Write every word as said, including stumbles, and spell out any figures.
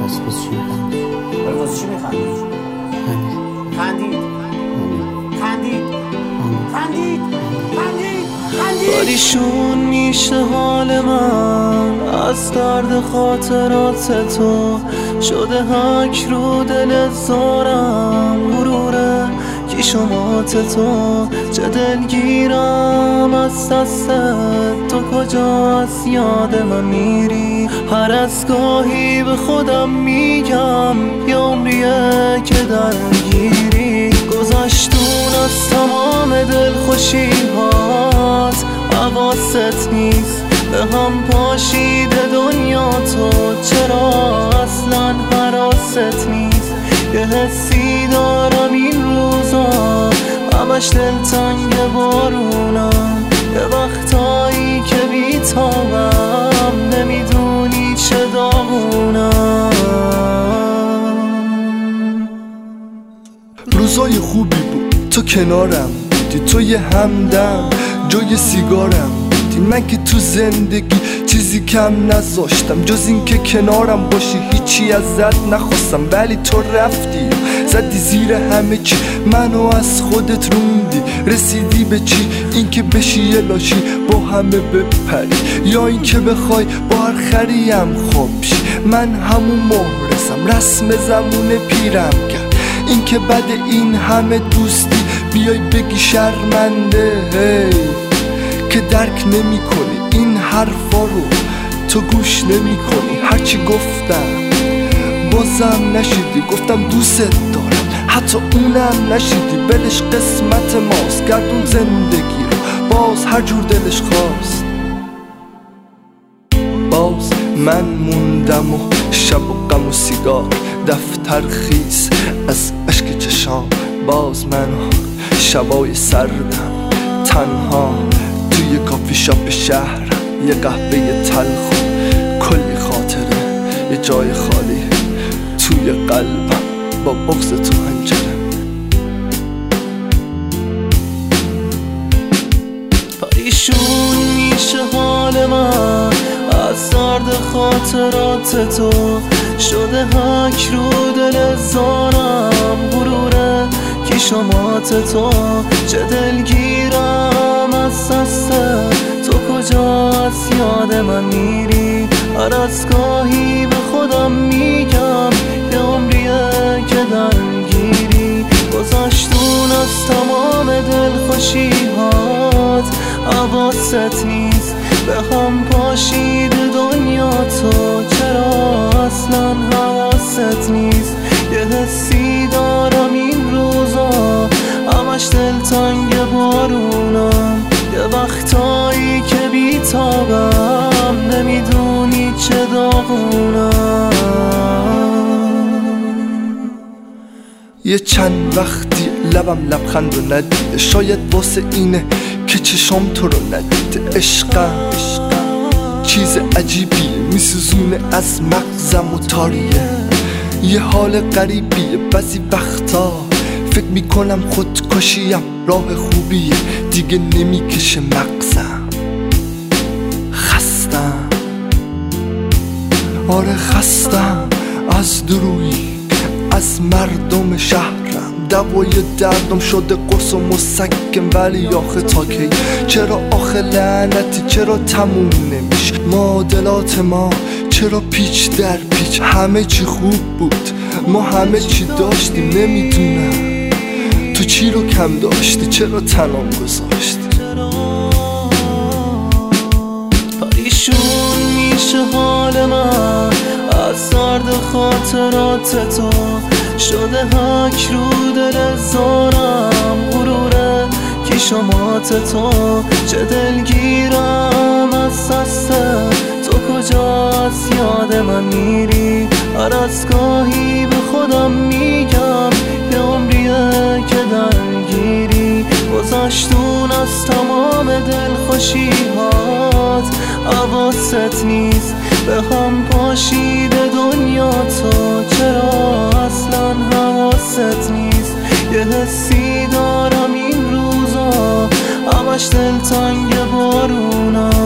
پس باز چی میخندی؟ ولی واسه چی میخندی؟ خندید خندید خندید خندید خندید پریشون میشه حال من از درد خاطرات تو، شده حک رو دل زارم غروره کی شمات تو، چه دلگیرم از دستت، تو کجا از یاد من میری، هر از گاهی به خودم میگم یه عمریه که درگیری، گذشتون از تمام دلخوشی هات حواست نیست، به هم پاشیده دنیا تو، چرا اصلا حراست نیست، یه حسی دارم این روزا همش دلتنگ بارونم، یه وقتایی که بیتابم نمیدونی چه داغونم. روزای خوبی بود تو کنارم بودی، تو یه همدم جای سیگارم بودی، من که تو زندگی چیزی کم نذاشتم جز این که کنارم باشی، هیچی ازت نخواستم ولی تو رفتی زدی زیر همه چی، منو از خودت روندی، رسیدی به چی؟ این که بشی یه لاشی با همه بپری، یا این که بخوای با هر خریم خواب شی، من همون مهرسم رسم زمون پیرم کرد، این که بعد این همه دوستی بیای بگی شرمنده، هی که درک نمی کنی این حرفا رو، تو گوش نمی کنی هرچی گفتم بازم نشیدی، گفتم دوست دارم حتی اونم نشیدی، بلش قسمت ماست گردون زندگی رو باز هر جور دلش خواست، باز من موندم و شب و غم و سیگار دفتر خیس از اشک چشام، باز من شبای سردم تنها توی کافی شاپ شهرم، یه قهوه تلخ و کلی خاطره، یه جای خالی توی قلبم با بغض تو هنجره. پریشون میشه حال من از درد خاطرات تو، شده حک رو دل زارم غروره کی شمات تو، چه دلگیرم از دستت، تو کجا از یاد من میری، هر از گاهی به خودم میگم یه عمریه که درگیری، گذشتون از تمام دلخوشی هات حواست نیست، به هم پاشید دنیا تو، چرا اصلا حواست نیست، یه حسی دارم این روزا همش دلتنگ بارونم، یه وقتایی که بیتابم نمیدونی چه داغونم. یه چند وقتی لبم لبخند رو ندیده، شاید واسه اینه که چشام تو رو ندیده، عشقم چیز عجیبیه میسوزونه از مغزم و تاریه، یه حال غریبیه بعضی وقتا فکر میکنم خودکشیم راه خوبیه، دیگه نمیکشه مغزم، خستم آره خستم از درویی از مردم شهرم، دوای دردم شده قرص و مسکن، ولی آخه تا کی، چرا آخه لعنتی چرا تموم نمیشه، معادلات ما چرا پیچ در پیچ، همه چی خوب بود ما همه چی داشتیم، نمیدونم تو چی رو کم داشتی چرا تنام گذاشتی. پریشون میشه حال من از درد خاطرات تو، شده حک رو دل زارم غروره کی شمات تو، چه دلگیرم از دستت، تو کجا از یاد من میری، هر از گاهی به خودم میگم یه عمریه که درگیری، گذشتون از تمام دلخوشی هات حواست نیست، به هم پاشیده دنیا تو، چرا اصلا حواست نیست، یه حسی دارم این روزا همش دلتنگ بارونم.